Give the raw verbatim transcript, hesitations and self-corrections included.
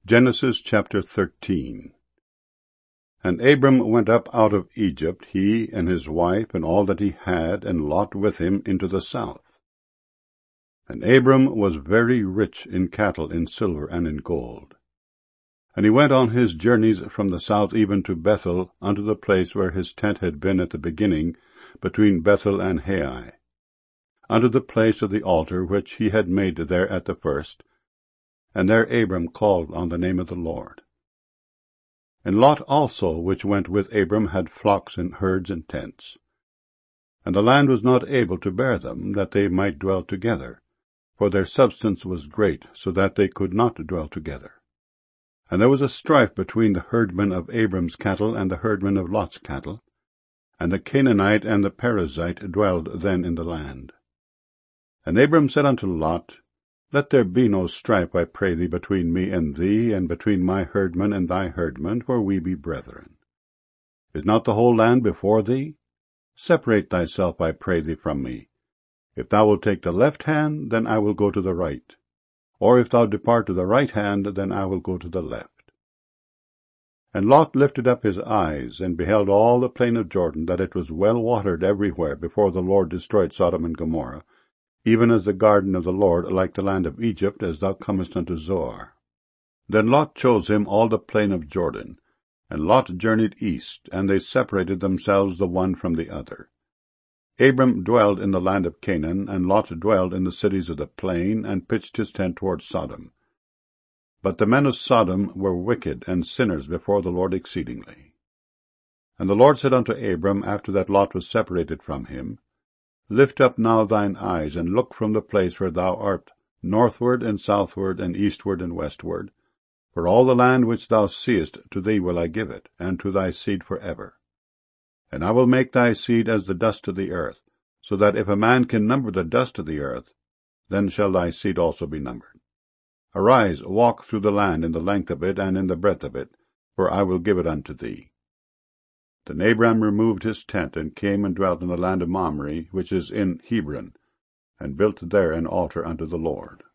Genesis chapter thirteen. And Abram went up out of Egypt, he and his wife, and all that he had, and Lot with him, into the south. And Abram was very rich in cattle, in silver, and in gold. And he went on his journeys from the south even to Bethel, unto the place where his tent had been at the beginning, between Bethel and Hai, unto the place of the altar which he had made there at the first. And there Abram called on the name of the Lord. And Lot also, which went with Abram, had flocks and herds and tents. And the land was not able to bear them, that they might dwell together, for their substance was great, so that they could not dwell together. And there was a strife between the herdmen of Abram's cattle and the herdmen of Lot's cattle, and the Canaanite and the Perizzite dwelled then in the land. And Abram said unto Lot, Let there be no strife, I pray thee, between me and thee, and between my herdmen and thy herdmen, for we be brethren. Is not the whole land before thee? Separate thyself, I pray thee, from me. If thou wilt take the left hand, then I will go to the right. Or if thou depart to the right hand, then I will go to the left. And Lot lifted up his eyes, and beheld all the plain of Jordan, that it was well watered everywhere, before the Lord destroyed Sodom and Gomorrah, even as the garden of the Lord, like the land of Egypt, as thou comest unto Zoar. Then Lot chose him all the plain of Jordan, and Lot journeyed east, and they separated themselves the one from the other. Abram dwelled in the land of Canaan, and Lot dwelled in the cities of the plain, and pitched his tent toward Sodom. But the men of Sodom were wicked and sinners before the Lord exceedingly. And the Lord said unto Abram, after that Lot was separated from him, Lift up now thine eyes, and look from the place where thou art, northward and southward, and eastward and westward. For all the land which thou seest, to thee will I give it, and to thy seed for ever. And I will make thy seed as the dust of the earth, so that if a man can number the dust of the earth, then shall thy seed also be numbered. Arise, walk through the land in the length of it, and in the breadth of it, for I will give it unto thee. Then Abram removed his tent, and came and dwelt in the land of Mamre, which is in Hebron, and built there an altar unto the Lord.